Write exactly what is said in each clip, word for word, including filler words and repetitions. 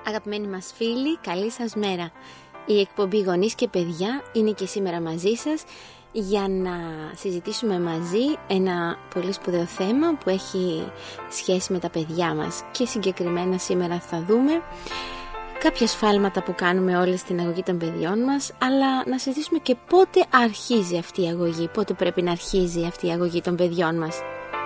Αγαπημένοι μας φίλοι, καλή σας μέρα. Η εκπομπή Γονείς και Παιδιά είναι και σήμερα μαζί σας για να συζητήσουμε μαζί ένα πολύ σπουδαίο θέμα που έχει σχέση με τα παιδιά μας. Και συγκεκριμένα σήμερα θα δούμε κάποια σφάλματα που κάνουμε όλες στην αγωγή των παιδιών μας, αλλά να συζητήσουμε και πότε αρχίζει αυτή η αγωγή, πότε πρέπει να αρχίζει αυτή η αγωγή των παιδιών μας.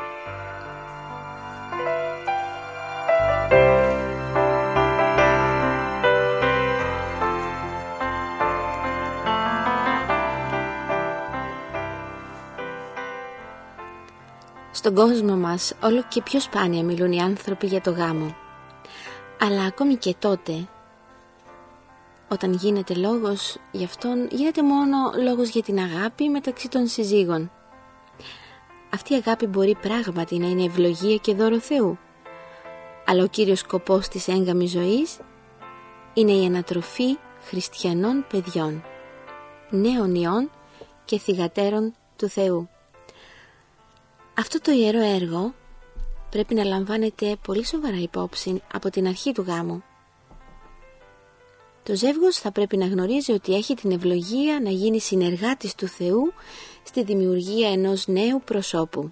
Στον κόσμο μας όλο και πιο σπάνια μιλούν οι άνθρωποι για το γάμο. Αλλά ακόμη και τότε, όταν γίνεται λόγος γι' αυτόν, γίνεται μόνο λόγος για την αγάπη μεταξύ των συζύγων. Αυτή η αγάπη μπορεί πράγματι να είναι ευλογία και δώρο Θεού. Αλλά ο κύριος σκοπός της έγκαμης ζωής είναι η ανατροφή χριστιανών παιδιών, νέων ιών και θυγατέρων του Θεού. Αυτό το ιερό έργο πρέπει να λαμβάνεται πολύ σοβαρά υπόψη από την αρχή του γάμου. Το ζεύγος θα πρέπει να γνωρίζει ότι έχει την ευλογία να γίνει συνεργάτης του Θεού στη δημιουργία ενός νέου προσώπου.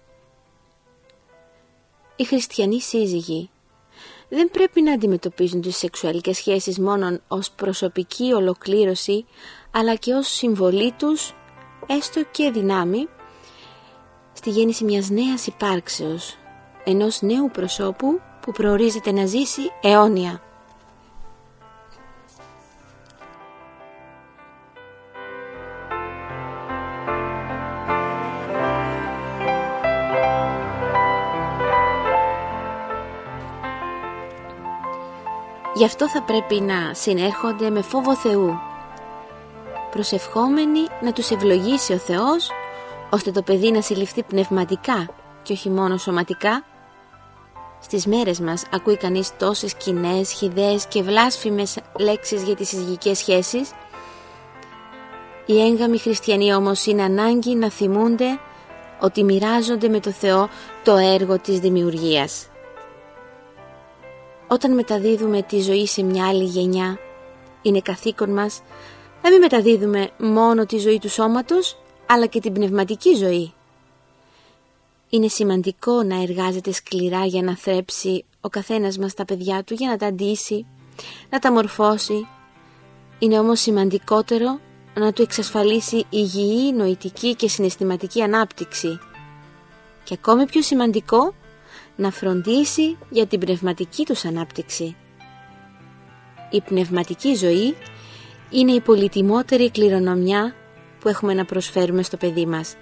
Οι χριστιανοί σύζυγοι δεν πρέπει να αντιμετωπίζουν τις σεξουαλικές σχέσεις μόνο ως προσωπική ολοκλήρωση, αλλά και ως συμβολή τους, έστω και δυνάμει, στη γέννηση μιας νέας υπάρξεως, ενός νέου προσώπου που προορίζεται να ζήσει αιώνια. Γι' αυτό θα πρέπει να συνέρχονται με φόβο Θεού, προσευχόμενοι να τους ευλογήσει ο Θεός, ώστε το παιδί να συλληφθεί πνευματικά και όχι μόνο σωματικά. Στις μέρες μας ακούει κανείς τόσες κοινές, χυδαίες και βλάσφημες λέξεις για τις συζυγικές σχέσεις. Οι έγκαμοι χριστιανοί όμως είναι ανάγκη να θυμούνται ότι μοιράζονται με το Θεό το έργο της δημιουργίας. Όταν μεταδίδουμε τη ζωή σε μια άλλη γενιά, είναι καθήκον μας να μην μεταδίδουμε μόνο τη ζωή του σώματος, αλλά και την πνευματική ζωή. Είναι σημαντικό να εργάζεται σκληρά για να θρέψει ο καθένας μας τα παιδιά του, για να τα ντύσει, να τα μορφώσει. Είναι όμως σημαντικότερο να του εξασφαλίσει υγιή, νοητική και συναισθηματική ανάπτυξη. Και ακόμη πιο σημαντικό, να φροντίσει για την πνευματική τους ανάπτυξη. Η πνευματική ζωή είναι η πολυτιμότερη κληρονομιά που έχουμε να προσφέρουμε στο παιδί μας.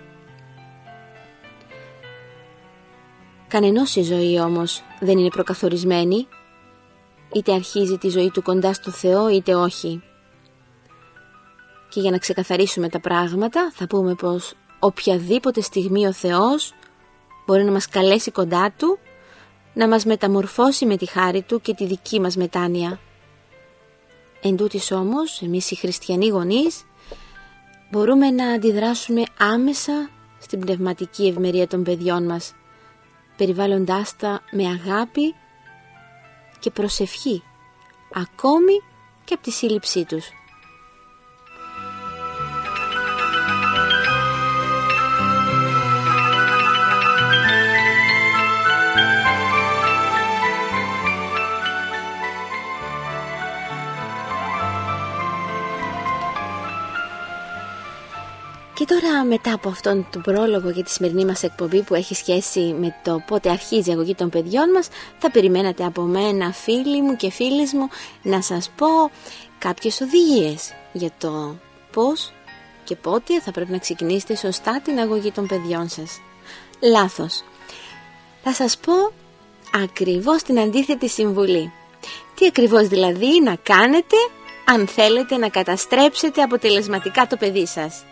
Κανενός η ζωή όμως δεν είναι προκαθορισμένη, είτε αρχίζει τη ζωή του κοντά στο Θεό είτε όχι. Και για να ξεκαθαρίσουμε τα πράγματα θα πούμε πως οποιαδήποτε στιγμή ο Θεός μπορεί να μας καλέσει κοντά Του, να μας μεταμορφώσει με τη χάρη Του και τη δική μας μετάνοια. Εν τούτοις όμως, εμείς οι χριστιανοί γονείς μπορούμε να αντιδράσουμε άμεσα στην πνευματική ευμερία των παιδιών μας, περιβάλλοντάς τα με αγάπη και προσευχή, ακόμη και από τη σύλληψή τους. Και τώρα, μετά από αυτόν τον πρόλογο για τη σημερινή μας εκπομπή που έχει σχέση με το πότε αρχίζει η αγωγή των παιδιών μας, θα περιμένατε από μένα, φίλοι μου και φίλες μου, να σας πω κάποιες οδηγίες για το πώς και πότε θα πρέπει να ξεκινήσετε σωστά την αγωγή των παιδιών σας. Λάθος. Θα σας πω ακριβώς την αντίθετη συμβουλή. Τι ακριβώς δηλαδή να κάνετε αν θέλετε να καταστρέψετε αποτελεσματικά το παιδί σας.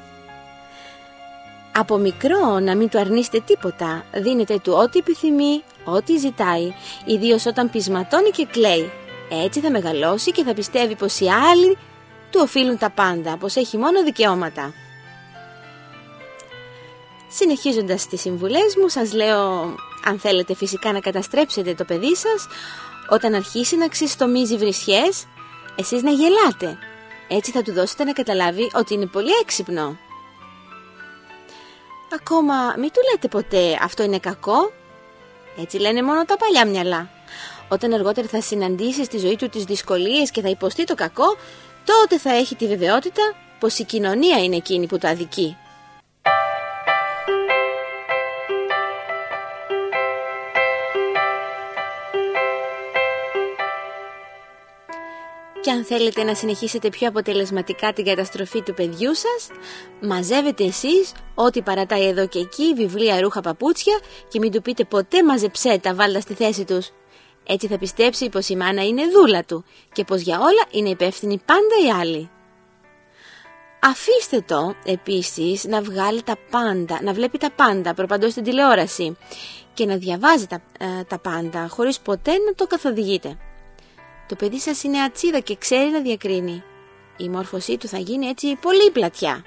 Από μικρό να μην του αρνείστε τίποτα, δίνετε του ό,τι επιθυμεί, ό,τι ζητάει, ιδίως όταν πεισματώνει και κλαίει. Έτσι θα μεγαλώσει και θα πιστεύει πως οι άλλοι του οφείλουν τα πάντα, πως έχει μόνο δικαιώματα. Συνεχίζοντας τις συμβουλές μου, σας λέω, αν θέλετε φυσικά να καταστρέψετε το παιδί σας, Όταν αρχίσει να ξεστομίζει βρισιές, εσείς να γελάτε. Έτσι θα του δώσετε να καταλάβει ότι είναι πολύ έξυπνο. Ακόμα μην του λέτε ποτέ αυτό είναι κακό. Έτσι λένε μόνο τα παλιά μυαλά. Όταν αργότερα θα συναντήσει στη ζωή του τις δυσκολίες και θα υποστεί το κακό, τότε θα έχει τη βεβαιότητα πως η κοινωνία είναι εκείνη που το αδικεί. Και αν θέλετε να συνεχίσετε πιο αποτελεσματικά την καταστροφή του παιδιού σας, μαζεύετε εσείς ό,τι παρατάει εδώ και εκεί, βιβλία, ρούχα, παπούτσια, και μην του πείτε ποτέ μαζεψέ τα, βάλτα στη θέση τους. Έτσι θα πιστέψει πως η μάνα είναι δούλα του και πως για όλα είναι υπεύθυνοι πάντα οι άλλοι. Αφήστε το επίσης να βγάλει τα πάντα, να βλέπει τα πάντα προπαντός στην τηλεόραση και να διαβάζει τα, ε, τα πάντα χωρίς ποτέ να το καθοδηγείτε. Το παιδί σας είναι ατσίδα και ξέρει να διακρίνει. Η μόρφωσή του θα γίνει έτσι πολύ πλατιά.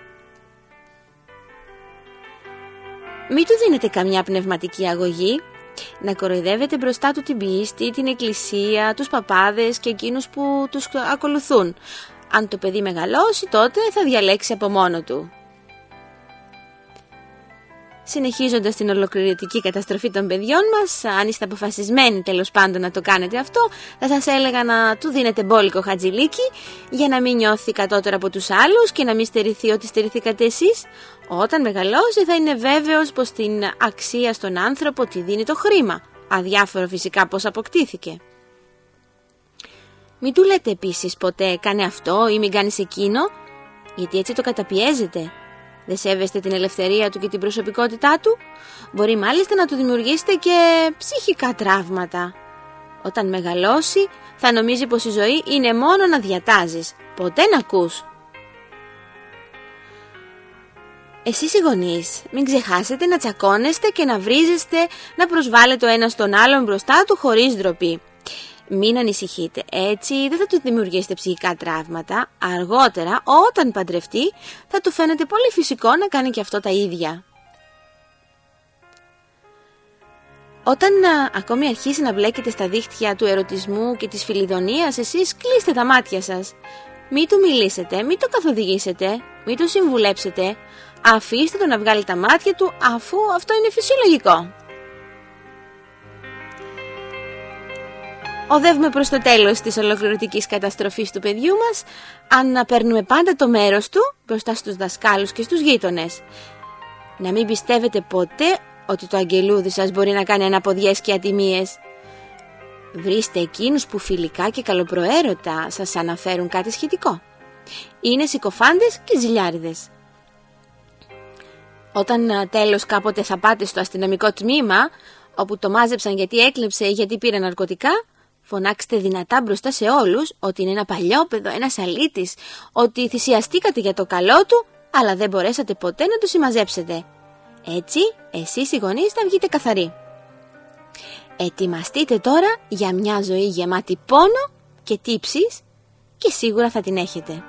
Μην του δίνετε καμιά πνευματική αγωγή, να κοροϊδεύετε μπροστά του την πίστη, την εκκλησία, τους παπάδες και εκείνους που τους ακολουθούν. Αν το παιδί μεγαλώσει, τότε θα διαλέξει από μόνο του. Συνεχίζοντας την ολοκληρωτική καταστροφή των παιδιών μας, αν είστε αποφασισμένοι τέλος πάντων να το κάνετε αυτό, θα σας έλεγα να του δίνετε μπόλικο χατζηλίκι για να μην νιώθει κατώτερα από τους άλλους και να μην στερηθεί ό,τι στερηθήκατε εσείς. Όταν μεγαλώσει θα είναι βέβαιος πως την αξία στον άνθρωπο τη δίνει το χρήμα, αδιάφορο φυσικά πως αποκτήθηκε. Μην του λέτε επίσης ποτέ κάνε αυτό ή μην κάνεις εκείνο, γιατί έτσι το καταπιέζετε. Δεν σέβεστε την ελευθερία του και την προσωπικότητά του. Μπορεί μάλιστα να του δημιουργήσετε και ψυχικά τραύματα. Όταν μεγαλώσει θα νομίζει πως η ζωή είναι μόνο να διατάζεις, ποτέ να ακούς. Εσείς οι γονείς μην ξεχάσετε να τσακώνεστε και να βρίζεστε, να προσβάλλετε ο ένας τον άλλον μπροστά του χωρίς ντροπή. Μην ανησυχείτε, έτσι δεν θα του δημιουργήσετε ψυχικά τραύματα. Αργότερα, όταν παντρευτεί, θα του φαίνεται πολύ φυσικό να κάνει και αυτό τα ίδια. Όταν α, ακόμη αρχίσει να μπλέκετε στα δίχτυα του ερωτισμού και της φιλιδονίας, εσείς κλείστε τα μάτια σας. Μην του μιλήσετε, μην το καθοδηγήσετε, μην το συμβουλέψετε. Αφήστε το να βγάλει τα μάτια του, αφού αυτό είναι φυσιολογικό. Οδεύουμε προς το τέλος της ολοκληρωτικής καταστροφής του παιδιού μας, αν να παίρνουμε πάντα το μέρος του μπροστά στους δασκάλους και στους γείτονες. Να μην πιστεύετε ποτέ ότι το αγγελούδι σας μπορεί να κάνει αναποδιές και ατιμίες. Βρίστε εκείνους που φιλικά και καλοπροαίρετα σας αναφέρουν κάτι σχετικό. Είναι συκοφάντες και ζηλιάριδες. Όταν τέλος κάποτε θα πάτε στο αστυνομικό τμήμα, όπου το μάζεψαν γιατί έκλεψε ή γιατί πήρε ναρκωτικά, φωνάξτε δυνατά μπροστά σε όλους ότι είναι ένα παλιόπαιδο, ένας αλήτης, ότι θυσιαστήκατε για το καλό του, αλλά δεν μπορέσατε ποτέ να το συμμαζέψετε. Έτσι, εσείς οι γονείς θα βγείτε καθαροί. Ετοιμαστείτε τώρα για μια ζωή γεμάτη πόνο και τύψεις και σίγουρα θα την έχετε.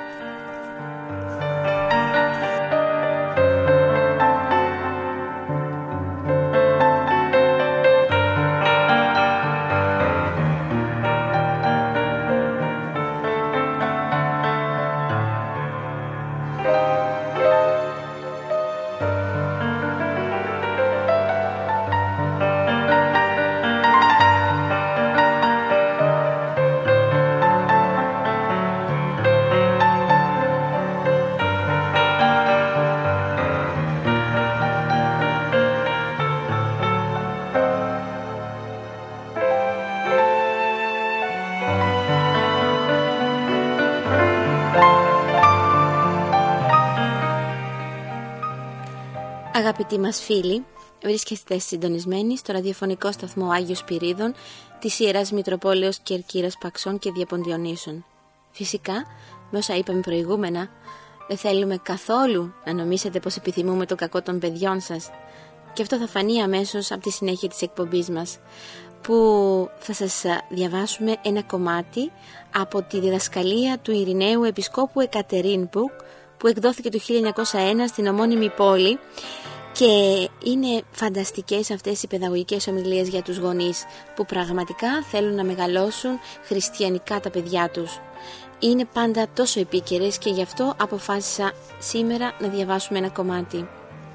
Αγαπητοί μας φίλοι, βρίσκεστε συντονισμένοι στο ραδιοφωνικό σταθμό Άγιος Πυρίδων της Ιεράς Μητροπόλεως Κερκύρας Παξών και Διαποντιονύσων. Φυσικά, με όσα είπαμε προηγούμενα, δεν θέλουμε καθόλου να νομίσετε πως επιθυμούμε το κακό των παιδιών σας. Και αυτό θα φανεί αμέσως από τη συνέχεια της εκπομπής μας, που θα σας διαβάσουμε ένα κομμάτι από τη διδασκαλία του Ειρηναίου Επισκόπου Εκατερίνμπουργκ, που εκδόθηκε το χίλια εννιακόσια ένα στην ομώνυμη πόλη Και είναι φανταστικές αυτές οι παιδαγωγικές ομιλίες για τους γονείς που πραγματικά θέλουν να μεγαλώσουν χριστιανικά τα παιδιά τους. Είναι πάντα τόσο επίκαιρες και γι' αυτό αποφάσισα σήμερα να διαβάσουμε ένα κομμάτι.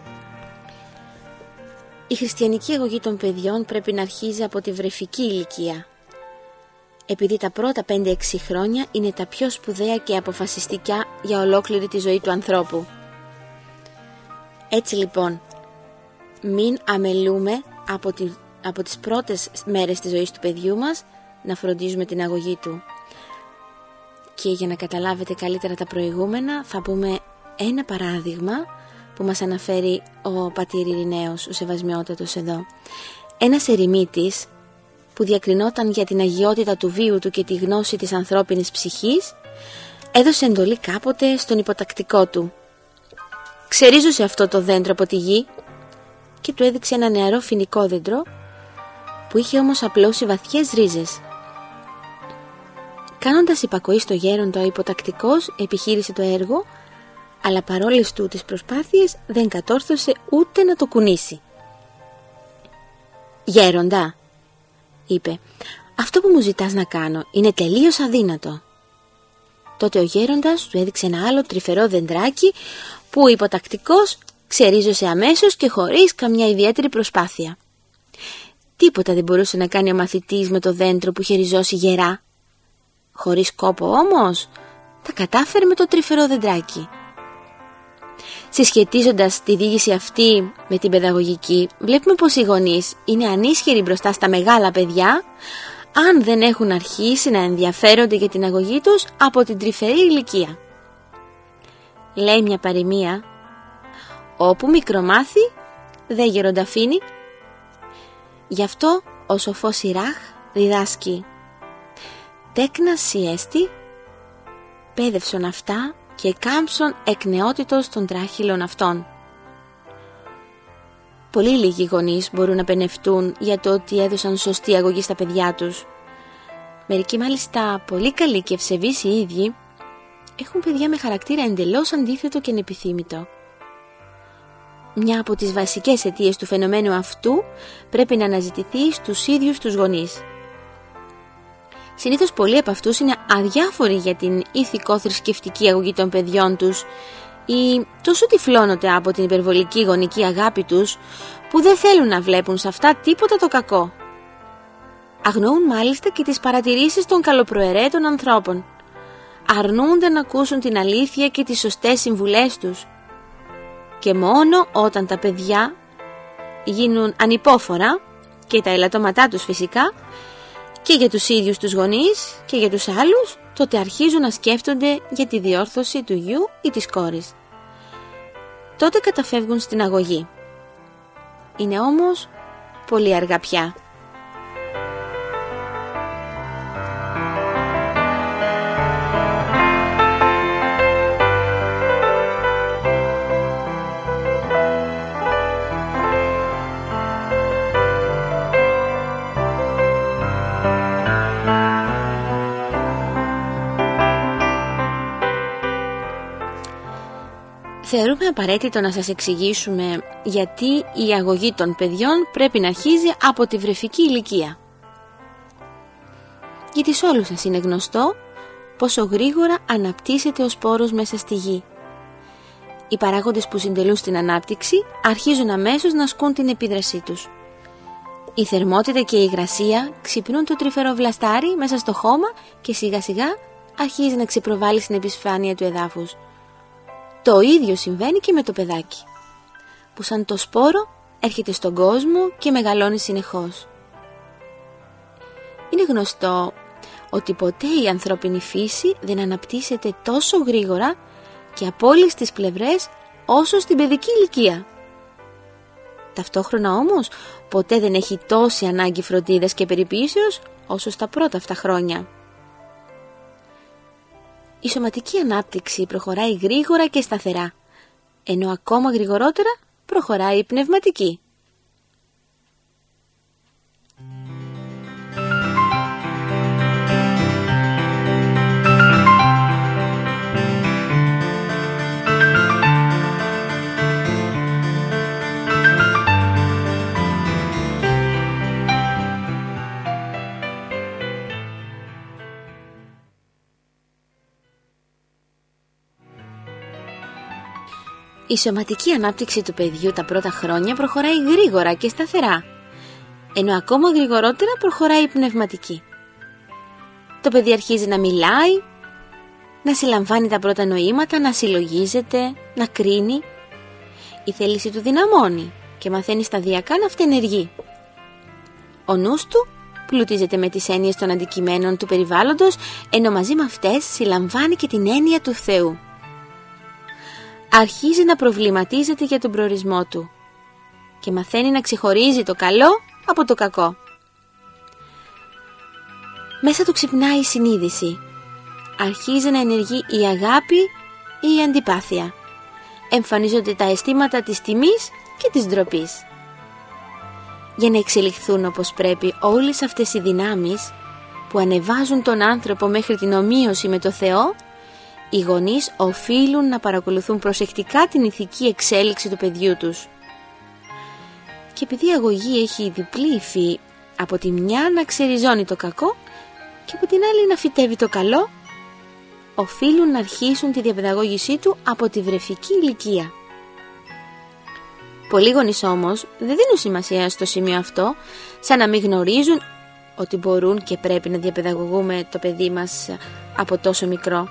Η χριστιανική αγωγή των παιδιών πρέπει να αρχίζει από τη βρεφική ηλικία, επειδή τα πρώτα πέντε έξι χρόνια είναι τα πιο σπουδαία και αποφασιστικά για ολόκληρη τη ζωή του ανθρώπου. Έτσι λοιπόν, μην αμελούμε από, τη, από τις πρώτες μέρες της ζωής του παιδιού μας να φροντίζουμε την αγωγή του. Και για να καταλάβετε καλύτερα τα προηγούμενα, θα πούμε ένα παράδειγμα που μας αναφέρει ο πατήρ Ειρηναίος, ο Σεβασμιότατος εδώ. Ένας ερημίτης που διακρινόταν για την αγιότητα του βίου του και τη γνώση της ανθρώπινης ψυχής, έδωσε εντολή κάποτε στον υποτακτικό του. Ξερίζωσε αυτό το δέντρο από τη γη και του έδειξε ένα νεαρό φοινικό δέντρο που είχε όμως απλώσει βαθιές ρίζες. Κάνοντας υπακοή στο γέροντα, ο υποτακτικός επιχείρησε το έργο, αλλά παρόλες του τις προσπάθειες δεν κατόρθωσε ούτε να το κουνήσει. «Γέροντα», είπε, «αυτό που μου ζητάς να κάνω είναι τελείως αδύνατο». Τότε ο γέροντας του έδειξε ένα άλλο τρυφερό δεντράκι που ο υποτακτικός ξερίζωσε αμέσως και χωρίς καμιά ιδιαίτερη προσπάθεια. Τίποτα δεν μπορούσε να κάνει ο μαθητής με το δέντρο που είχε ριζώσει γερά. Χωρίς κόπο όμως, τα κατάφερε με το τρυφερό δεντράκι. Συσχετίζοντας τη διήγηση αυτή με την παιδαγωγική, βλέπουμε πως οι γονείς είναι ανίσχυροι μπροστά στα μεγάλα παιδιά, αν δεν έχουν αρχίσει να ενδιαφέρονται για την αγωγή τους από την τρυφερή ηλικία. Λέει μια παροιμία, «Όπου μικρομάθει, δε γερονταφήνει». Γι' αυτό ο σοφός Σιράχ διδάσκει, «Τέκνα σιέστη, πέδευσον αυτά και κάμψον εκ νεότητος των τράχυλων αυτών». Πολύ λίγοι γονείς μπορούν να πενευτούν για το ότι έδωσαν σωστή αγωγή στα παιδιά τους. Μερικοί μάλιστα πολύ καλοί και ευσεβείς οι ίδιοι έχουν παιδιά με χαρακτήρα εντελώς αντίθετο και ανεπιθύμητο. Μια από τις βασικές αιτίες του φαινομένου αυτού πρέπει να αναζητηθεί στους ίδιους τους γονείς. Συνήθως πολλοί από αυτούς είναι αδιάφοροι για την ηθικό-θρησκευτική αγωγή των παιδιών τους ή τόσο τυφλώνονται από την υπερβολική γονική αγάπη τους που δεν θέλουν να βλέπουν σε αυτά τίποτα το κακό. Αγνοούν μάλιστα και τις παρατηρήσεις των καλοπροαιρέτων ανθρώπων. Αρνούνται να ακούσουν την αλήθεια και τις σωστές συμβουλές τους. Και μόνο όταν τα παιδιά γίνουν ανυπόφορα, και τα ελαττώματά τους φυσικά, και για τους ίδιους τους γονείς και για τους άλλους, τότε αρχίζουν να σκέφτονται για τη διόρθωση του γιου ή της κόρης. Τότε καταφεύγουν στην αγωγή. Είναι όμως πολύ αργά πια. Θεωρούμε απαραίτητο να σας εξηγήσουμε γιατί η αγωγή των παιδιών πρέπει να αρχίζει από τη βρεφική ηλικία. Γιατί σε όλους σας είναι γνωστό πόσο γρήγορα αναπτύσσεται ο σπόρος μέσα στη γη. Οι παράγοντες που συντελούν στην ανάπτυξη αρχίζουν αμέσως να ασκούν την επίδρασή τους. Η θερμότητα και η υγρασία ξυπνούν το τρυφερό βλαστάρι μέσα στο χώμα και σιγά σιγά αρχίζει να ξεπροβάλλει στην επιφάνεια του εδάφους. Το ίδιο συμβαίνει και με το παιδάκι, που σαν το σπόρο έρχεται στον κόσμο και μεγαλώνει συνεχώς. Είναι γνωστό ότι ποτέ η ανθρώπινη φύση δεν αναπτύσσεται τόσο γρήγορα και από όλες τις πλευρές όσο στην παιδική ηλικία. Ταυτόχρονα όμως ποτέ δεν έχει τόση ανάγκη φροντίδας και περιποίησεως όσο στα πρώτα αυτά χρόνια. Η σωματική ανάπτυξη προχωράει γρήγορα και σταθερά, ενώ ακόμα γρηγορότερα προχωράει η πνευματική. Η σωματική ανάπτυξη του παιδιού τα πρώτα χρόνια προχωράει γρήγορα και σταθερά, ενώ ακόμα γρηγορότερα προχωράει η πνευματική. Το παιδί αρχίζει να μιλάει, να συλλαμβάνει τα πρώτα νοήματα, να συλλογίζεται, να κρίνει. Η θέληση του δυναμώνει και μαθαίνει σταδιακά να αυτενεργεί. Ο νους του πλουτίζεται με τις έννοιες των αντικειμένων του περιβάλλοντος, ενώ μαζί με αυτές συλλαμβάνει και την έννοια του Θεού. Αρχίζει να προβληματίζεται για τον προορισμό του και μαθαίνει να ξεχωρίζει το καλό από το κακό. Μέσα του ξυπνάει η συνείδηση. Αρχίζει να ενεργεί η αγάπη ή η αντιπάθεια. Εμφανίζονται τα αισθήματα της τιμής και της ντροπής. Για να εξελιχθούν όπως πρέπει όλες αυτές οι δυνάμεις που ανεβάζουν τον άνθρωπο μέχρι την ομοίωση με το Θεό, οι γονείς οφείλουν να παρακολουθούν προσεκτικά την ηθική εξέλιξη του παιδιού τους. Και επειδή η αγωγή έχει διπλή υφή, από τη μια να ξεριζώνει το κακό και από την άλλη να φυτεύει το καλό, οφείλουν να αρχίσουν τη διαπαιδαγώγησή του από τη βρεφική ηλικία. Πολλοί γονείς όμως δεν δίνουν σημασία στο σημείο αυτό, σαν να μην γνωρίζουν ότι μπορούν και πρέπει να διαπαιδαγωγούμε το παιδί μας από τόσο μικρό.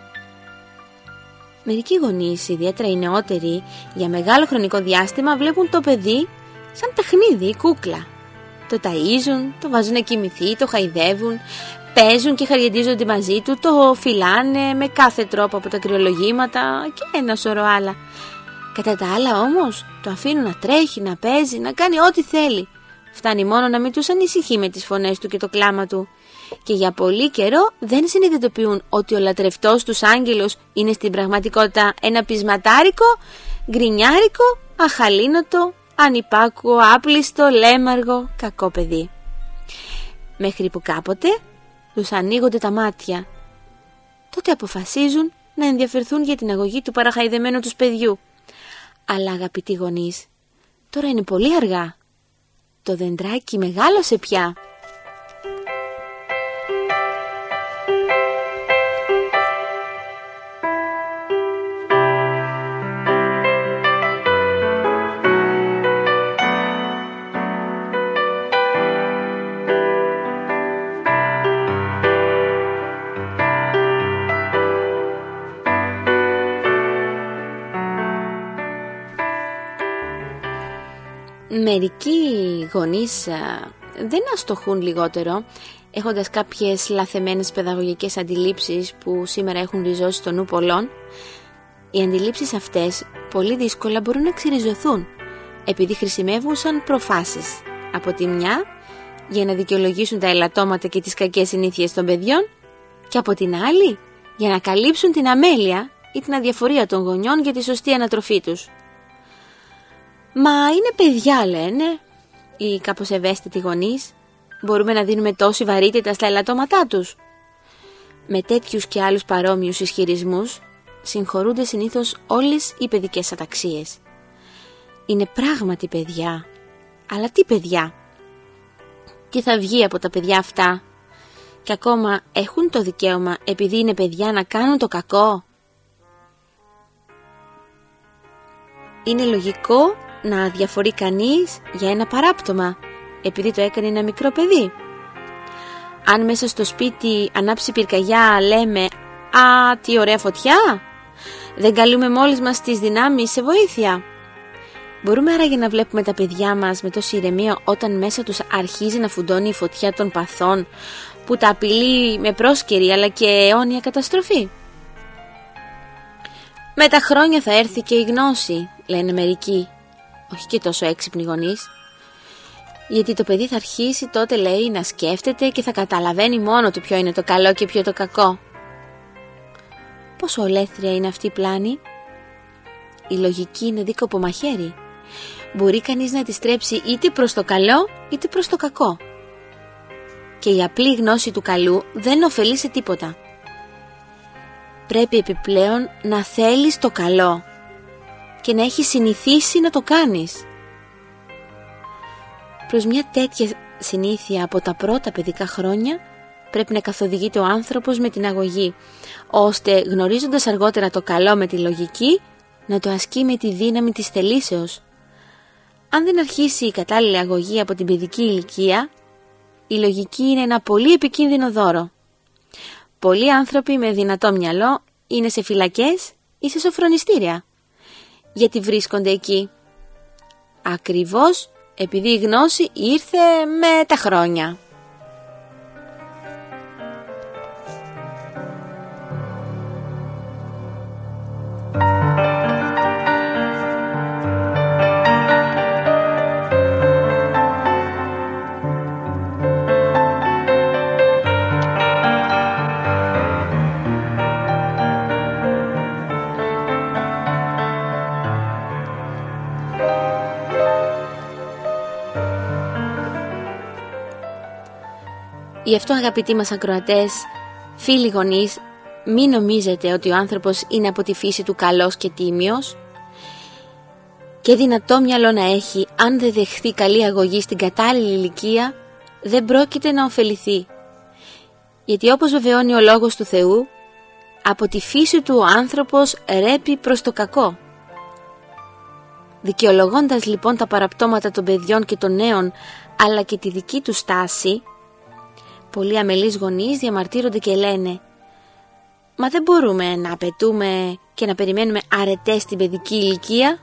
Μερικοί γονείς, ιδιαίτερα οι νεότεροι, για μεγάλο χρονικό διάστημα βλέπουν το παιδί σαν παιχνίδι, κούκλα. Το ταΐζουν, το βάζουν να κοιμηθεί, το χαϊδεύουν, παίζουν και χαριεντίζονται μαζί του, το φυλάνε με κάθε τρόπο από τα κρυολογήματα και ένα σωρό άλλα. Κατά τα άλλα όμως, το αφήνουν να τρέχει, να παίζει, να κάνει ό,τι θέλει. Φτάνει μόνο να μην τους ανησυχεί με τις φωνές του και το κλάμα του. Και για πολύ καιρό δεν συνειδητοποιούν ότι ο λατρευτός τους άγγελος είναι στην πραγματικότητα ένα πεισματάρικο, γκρινιάρικο, αχαλήνοτο, ανυπάκουο, άπλιστο, λέμαργο, κακό παιδί. Μέχρι που κάποτε τους ανοίγονται τα μάτια. Τότε αποφασίζουν να ενδιαφερθούν για την αγωγή του παραχαϊδεμένου τους παιδιού. Αλλά αγαπητοί γονείς, τώρα είναι πολύ αργά. Το δεντράκι μεγάλωσε πια. Μερικοί γονείς δεν αστοχούν λιγότερο, έχοντας κάποιες λαθεμένες παιδαγωγικές αντιλήψεις που σήμερα έχουν ριζώσει στο νου πολλών. Οι αντιλήψεις αυτές πολύ δύσκολα μπορούν να ξεριζωθούν, επειδή χρησιμεύουν σαν προφάσεις. Από τη μια, για να δικαιολογήσουν τα ελαττώματα και τις κακές συνήθειες των παιδιών, και από την άλλη, για να καλύψουν την αμέλεια ή την αδιαφορία των γονιών για τη σωστή ανατροφή τους. «Μα είναι παιδιά», λένε οι κάπως ευαίσθητοι γονείς. «Μπορούμε να δίνουμε τόση βαρύτητα στα ελαττώματά τους?» Με τέτοιους και άλλους παρόμοιους ισχυρισμούς συγχωρούνται συνήθως όλες οι παιδικές αταξίες. Είναι πράγματι παιδιά, αλλά τι παιδιά? Τι θα βγει από τα παιδιά αυτά? Και ακόμα έχουν το δικαίωμα, επειδή είναι παιδιά, να κάνουν το κακό? Είναι λογικό να διαφορεί κανείς για ένα παράπτωμα επειδή το έκανε ένα μικρό παιδί? Αν μέσα στο σπίτι ανάψει πυρκαγιά, λέμε «Α, τι ωραία φωτιά!» Δεν καλούμε μόλις μας τις δυνάμεις σε βοήθεια? Μπορούμε άραγε να βλέπουμε τα παιδιά μας με τόση ηρεμία όταν μέσα τους αρχίζει να φουντώνει η φωτιά των παθών που τα απειλεί με πρόσκαιρη αλλά και αιώνια καταστροφή? «Με τα χρόνια θα έρθει και η γνώση», λένε μερικοί, όχι και τόσο έξυπνοι γονείς. Γιατί το παιδί θα αρχίσει τότε, λέει, να σκέφτεται και θα καταλαβαίνει μόνο του ποιο είναι το καλό και ποιο το κακό. Πόσο ολέθρια είναι αυτή η πλάνη? Η λογική είναι δίκοπο μαχαίρι. Μπορεί κανείς να τη στρέψει είτε προς το καλό είτε προς το κακό. Και η απλή γνώση του καλού δεν ωφελεί σε τίποτα. Πρέπει επιπλέον να θέλεις το καλό και να έχεις συνηθίσει να το κάνεις. Προς μια τέτοια συνήθεια από τα πρώτα παιδικά χρόνια πρέπει να καθοδηγείται ο άνθρωπος με την αγωγή, ώστε γνωρίζοντας αργότερα το καλό με τη λογική να το ασκεί με τη δύναμη της θελήσεως. Αν δεν αρχίσει η κατάλληλη αγωγή από την παιδική ηλικία, η λογική είναι ένα πολύ επικίνδυνο δώρο. Πολλοί άνθρωποι με δυνατό μυαλό είναι σε φυλακές ή σε σοφρονιστήρια. Γιατί βρίσκονται εκεί? Ακριβώς επειδή η γνώση ήρθε με τα χρόνια. Γι' αυτό, αγαπητοί μας ακροατές, φίλοι γονείς, μην νομίζετε ότι ο άνθρωπος είναι από τη φύση του καλός και τίμιος. Και δυνατό μυαλό να έχει, αν δεν δεχθεί καλή αγωγή στην κατάλληλη ηλικία, δεν πρόκειται να ωφεληθεί. Γιατί όπως βεβαιώνει ο λόγος του Θεού, από τη φύση του ο άνθρωπος ρέπει προς το κακό. Δικαιολογώντας λοιπόν τα παραπτώματα των παιδιών και των νέων, αλλά και τη δική του στάση, πολλοί αμελείς γονείς διαμαρτύρονται και λένε «Μα δεν μπορούμε να απαιτούμε και να περιμένουμε αρετές στην παιδική ηλικία».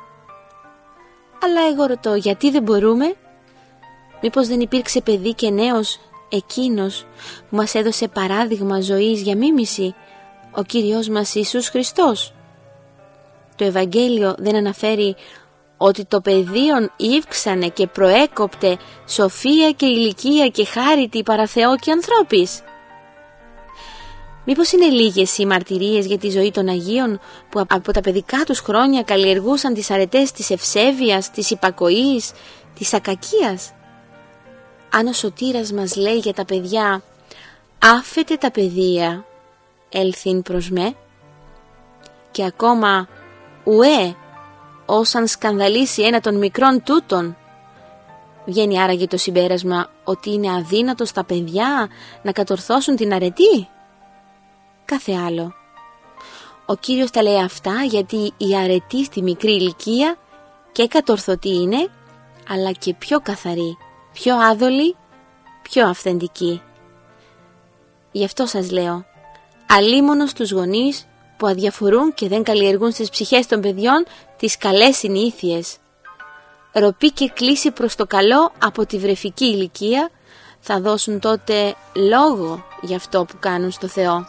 Αλλά εγώ ρωτώ, γιατί δεν μπορούμε? Μήπως δεν υπήρξε παιδί και νέος εκείνος που μας έδωσε παράδειγμα ζωής για μίμηση, ο Κύριος μας Ιησούς Χριστός? Το Ευαγγέλιο δεν αναφέρει ότι το παιδίον ύvξανε και προέκοπτε σοφία και ηλικία και χάριτη παρά Θεό και ανθρώπης? Μήπως είναι λίγες οι μαρτυρίες για τη ζωή των Αγίων που από τα παιδικά τους χρόνια καλλιεργούσαν τις αρετές της ευσέβειας, της υπακοής, της ακακίας? Αν ο Σωτήρας μας λέει για τα παιδιά «άφετε τα παιδεία, έλθειν προς με», και ακόμα «ουέ, όσαν σκανδαλίσει ένα των μικρών τούτων», βγαίνει άραγε το συμπέρασμα ότι είναι αδύνατο στα παιδιά να κατορθώσουν την αρετή? Κάθε άλλο. Ο Κύριος τα λέει αυτά γιατί η αρετή στη μικρή ηλικία και κατορθωτή είναι, αλλά και πιο καθαρή, πιο άδολη, πιο αυθεντική. Γι' αυτό σας λέω, αλίμονος τους γονείς που αδιαφορούν και δεν καλλιεργούν στις ψυχές των παιδιών τις καλές συνήθειες. Ροπή και κλίση προς το καλό από τη βρεφική ηλικία θα δώσουν τότε λόγο για αυτό που κάνουν στο Θεό.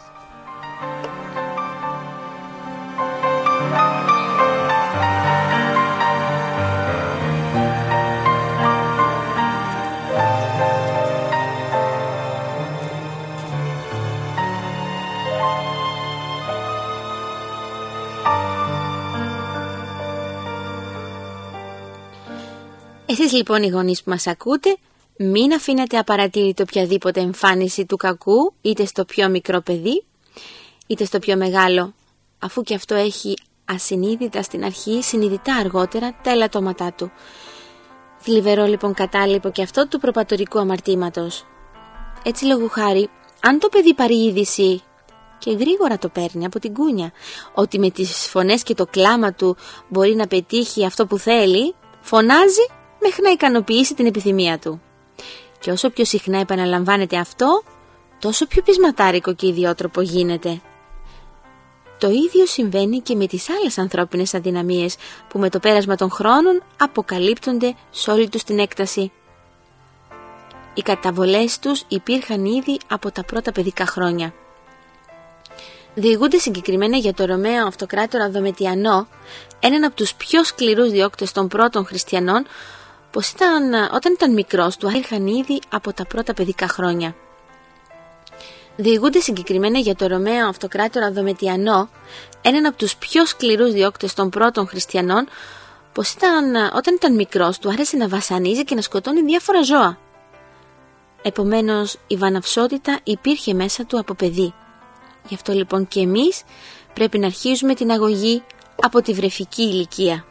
Εσείς λοιπόν οι γονείς που μας ακούτε, μην αφήνετε απαρατήρητο οποιαδήποτε εμφάνιση του κακού, είτε στο πιο μικρό παιδί, είτε στο πιο μεγάλο, αφού και αυτό έχει ασυνείδητα στην αρχή, συνειδητά αργότερα τα ελαττώματά του. Θλιβερό λοιπόν κατάλοιπο και αυτό του προπατορικού αμαρτήματος. Έτσι λόγου χάρη, αν το παιδί πάρει είδηση, και γρήγορα το παίρνει από την κούνια, ότι με τις φωνές και το κλάμα του μπορεί να πετύχει αυτό που θέλει, φωνάζει μέχρι να ικανοποιήσει την επιθυμία του. Και όσο πιο συχνά επαναλαμβάνεται αυτό, τόσο πιο πεισματάρικο και ιδιότροπο γίνεται. Το ίδιο συμβαίνει και με τις άλλες ανθρώπινες αδυναμίες που με το πέρασμα των χρόνων αποκαλύπτονται σε όλη τους την έκταση. Οι καταβολές τους υπήρχαν ήδη από τα πρώτα παιδικά χρόνια. Διηγούνται συγκεκριμένα για το Ρωμαίο Αυτοκράτορα Δομετιανό, έναν από τους πιο σκληρούς διώκτες των πρώτων χριστιανών, πως ήταν, όταν ήταν μικρός του άρχαν ήδη από τα πρώτα παιδικά χρόνια. Διηγούνται συγκεκριμένα για το Ρωμαίο Αυτοκράτορα Δομετιανό, έναν από τους πιο σκληρούς διώκτες των πρώτων χριστιανών, πως ήταν, όταν ήταν μικρός του άρεσε να βασανίζει και να σκοτώνει διάφορα ζώα. Επομένως η βαναυσότητα υπήρχε μέσα του από παιδί. Γι' αυτό λοιπόν και εμείς πρέπει να αρχίζουμε την αγωγή από τη βρεφική ηλικία.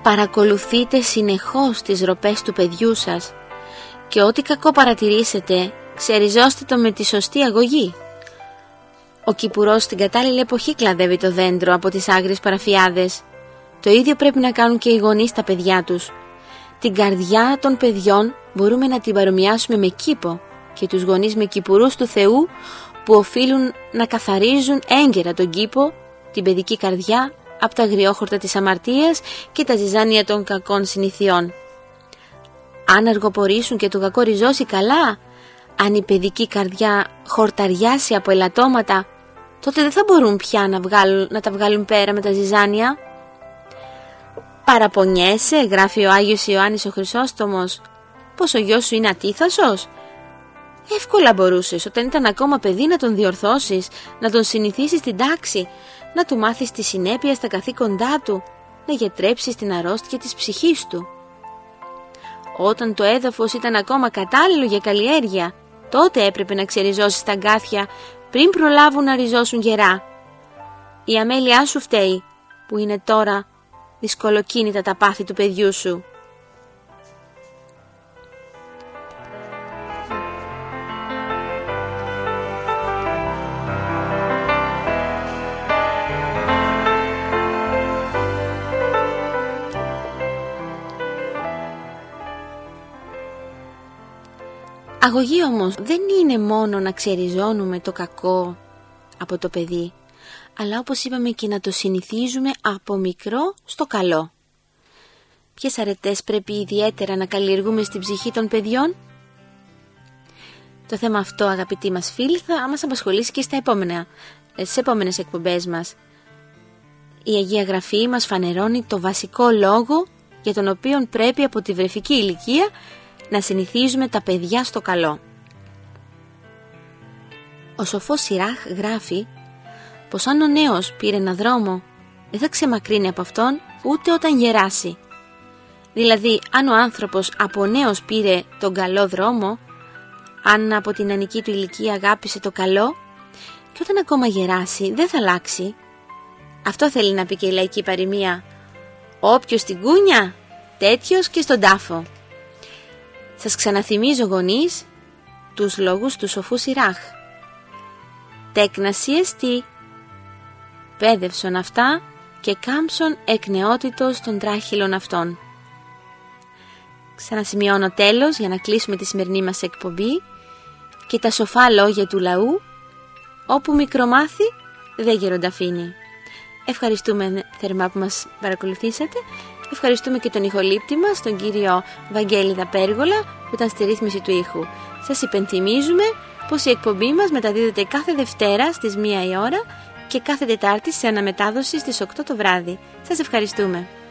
παρακολουθείτε συνεχώς τις ροπές του παιδιού σας και ό,τι κακό παρατηρήσετε, ξεριζώστε το με τη σωστή αγωγή. Ο κυπουρός στην κατάλληλη εποχή κλαδεύει το δέντρο από τις άγριες παραφιάδες. Το ίδιο πρέπει να κάνουν και οι γονείς στα παιδιά τους. Την καρδιά των παιδιών μπορούμε να την παρομοιάσουμε με κήπο και τους γονείς με κυπουρούς του Θεού που οφείλουν να καθαρίζουν έγκαιρα τον κήπο, την παιδική καρδιά, από τα αγριόχορτα της αμαρτίας και τα ζυζάνια των κακών συνηθιών. Αν αργοπορήσουν και το κακό ριζώσει καλά, αν η παιδική καρδιά χορταριάσει από ελαττώματα, τότε δεν θα μπορούν πια να, βγάλουν, να τα βγάλουν πέρα με τα ζυζάνια. «Παραπονιέσαι», γράφει ο Άγιος Ιωάννης ο Χρυσόστομος, «πως ο γιος σου είναι ατίθασος». Εύκολα μπορούσες όταν ήταν ακόμα παιδί να τον διορθώσεις, να τον συνηθίσεις στην τάξη, να του μάθεις τη συνέπεια στα καθήκοντά του, να γιατρέψεις την αρρώστια της ψυχής του. Όταν το έδαφος ήταν ακόμα κατάλληλο για καλλιέργεια, τότε έπρεπε να ξεριζώσεις τα αγκάθια πριν προλάβουν να ριζώσουν γερά. Η αμέλειά σου φταίει που είναι τώρα δυσκολοκίνητα τα πάθη του παιδιού σου. Αγωγή όμως δεν είναι μόνο να ξεριζώνουμε το κακό από το παιδί, αλλά όπως είπαμε και να το συνηθίζουμε από μικρό στο καλό. Ποιες αρετές πρέπει ιδιαίτερα να καλλιεργούμε στην ψυχή των παιδιών? Το θέμα αυτό, αγαπητοί μας φίλοι, θα μας απασχολήσει και στα επόμενα, στις επόμενες εκπομπές μας. Η Αγία Γραφή μας φανερώνει το βασικό λόγο για τον οποίο πρέπει από τη βρεφική ηλικία να συνηθίζουμε τα παιδιά στο καλό. Ο σοφός Σιράχ γράφει πως αν ο νέος πήρε ένα δρόμο, δεν θα ξεμακρύνει από αυτόν ούτε όταν γεράσει. Δηλαδή, αν ο άνθρωπος από νέος πήρε τον καλό δρόμο, αν από την νεανική του ηλικία αγάπησε το καλό, και όταν ακόμα γεράσει δεν θα αλλάξει. Αυτό θέλει να πει και η λαϊκή παροιμία, όποιος στην κούνια, τέτοιος και στον τάφο. Σας ξαναθυμίζω, γονείς, τους λόγους του σοφού Σιράχ. Τέκναση εστί, πέδευσον αυτά και κάμψον εκ νεότητος των τράχυλων αυτών. Ξανασημειώνω τέλος για να κλείσουμε τη σημερινή μας εκπομπή και τα σοφά λόγια του λαού, όπου μικρομάθη δεν γερονταφήνει. Ευχαριστούμε θερμά που μας παρακολουθήσατε. Ευχαριστούμε και τον ηχολήπτη μας, τον κύριο Βαγγέλη Δαπέργολα, που ήταν στη ρύθμιση του ήχου. Σας υπενθυμίζουμε πως η εκπομπή μας μεταδίδεται κάθε Δευτέρα στις μία η ώρα και κάθε Τετάρτη σε αναμετάδοση στις οκτώ το βράδυ. Σας ευχαριστούμε.